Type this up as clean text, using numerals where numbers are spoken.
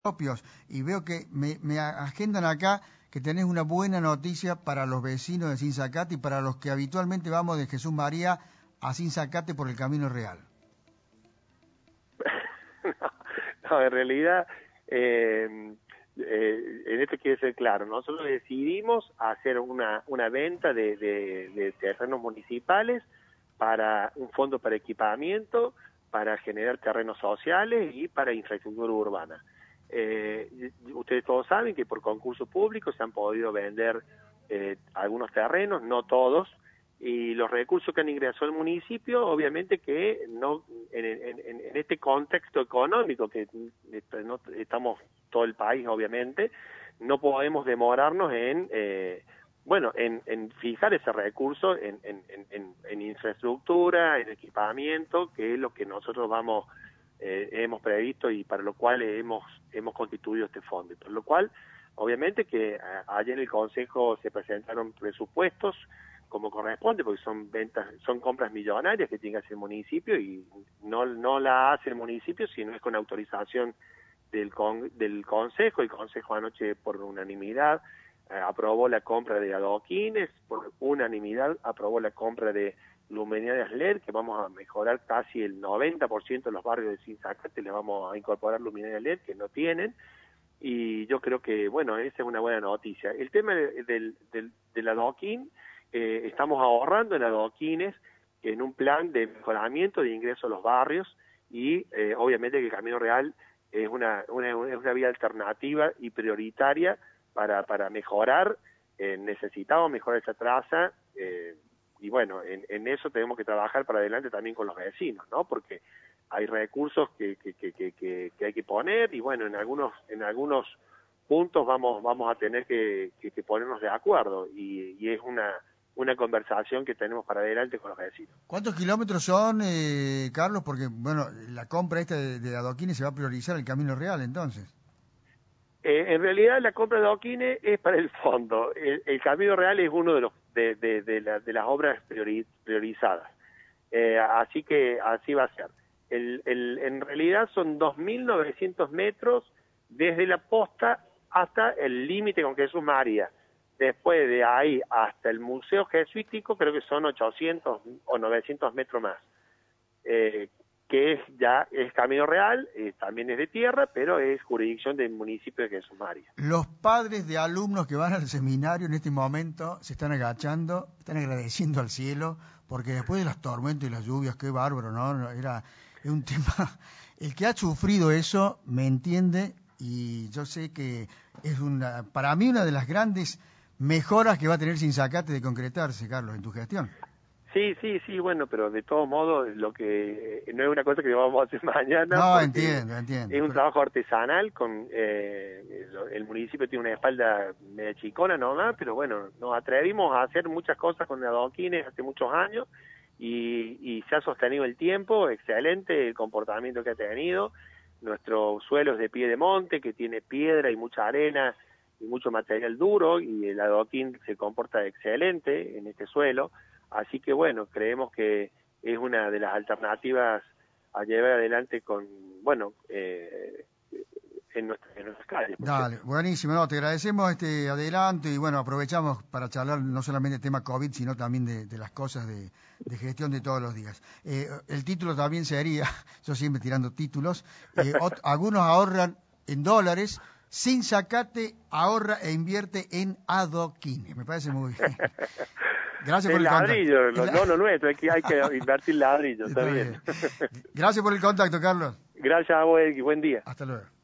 propios. Y veo que me agendan acá que tenés una buena noticia para los vecinos de Sinzacate y para los que habitualmente vamos de Jesús María a Sinzacate por el Camino Real. No, en realidad, en esto quiere ser claro, nosotros decidimos hacer una venta de terrenos municipales para un fondo para equipamiento, para generar terrenos sociales y para infraestructura urbana. Ustedes todos saben que por concurso público se han podido vender algunos terrenos, no todos, y los recursos que han ingresado al municipio, obviamente que no en este contexto económico que no estamos todo el país, obviamente, no podemos demorarnos en fijar ese recurso en infraestructura, en equipamiento, que es lo que nosotros hemos previsto y para lo cual hemos constituido este fondo. Por lo cual, obviamente que ayer en el Consejo se presentaron presupuestos como corresponde, porque son compras millonarias que tiene que hacer el municipio y no la hace el municipio, sino es con autorización del Consejo. El Consejo anoche por unanimidad aprobó la compra de adoquines, por unanimidad aprobó la compra de luminarias LED, que vamos a mejorar casi el 90% de los barrios de Sinzacate, les vamos a incorporar luminarias LED que no tienen, y yo creo que, bueno, esa es una buena noticia. El tema del adoquín, estamos ahorrando en adoquines en un plan de mejoramiento de ingreso a los barrios y obviamente que el Camino Real es una vía alternativa y prioritaria para mejorar. Necesitamos mejorar esa traza y bueno, en eso tenemos que trabajar para adelante también con los vecinos, ¿no? Porque hay recursos que hay que poner y bueno, en algunos puntos vamos a tener que ponernos de acuerdo y es una conversación que tenemos para adelante con los vecinos. ¿Cuántos kilómetros son, Carlos? Porque, bueno, la compra esta de adoquines se va a priorizar el Camino Real, entonces. En realidad, la compra de adoquines es para el fondo. El Camino Real es uno de las obras priorizadas. Así que así va a ser. En realidad son 2.900 metros desde la posta hasta el límite con Jesús María. Después de ahí hasta el Museo Jesuítico creo que son 800 o 900 metros más, que es Camino Real, también es de tierra, pero es jurisdicción del municipio de Jesús María. Los padres de alumnos que van al seminario en este momento se están agachando, están agradeciendo al cielo, porque después de las tormentas y las lluvias, qué bárbaro, ¿no? Es un tema, el que ha sufrido eso me entiende y yo sé que es para mí una de las grandes mejoras que va a tener Sinzacate de concretarse, Carlos, en tu gestión. Sí, bueno, pero de todos modos, lo que no es una cosa que vamos a hacer mañana. No, entiendo. Es un trabajo artesanal, el municipio tiene una espalda media chicona nomás, pero bueno, nos atrevimos a hacer muchas cosas con adoquines hace muchos años y se ha sostenido el tiempo, excelente el comportamiento que ha tenido. Nuestro suelo es de pie de monte, que tiene piedra y mucha arena y mucho material duro, y el adoquín se comporta excelente en este suelo, así que bueno, creemos que es una de las alternativas a llevar adelante en nuestras calles. Dale, buenísimo, te agradecemos este adelanto y bueno, aprovechamos para charlar no solamente del tema COVID, sino también de las cosas de gestión de todos los días. El título también sería, yo siempre tirando títulos, algunos ahorran en dólares, Sinzacate ahorra e invierte en adoquines. Me parece muy bien. Gracias por el ladrillo, no lo nuestro, hay que invertir ladrillo, está bien. Gracias por el contacto, Carlos. Gracias a vos y buen día. Hasta luego.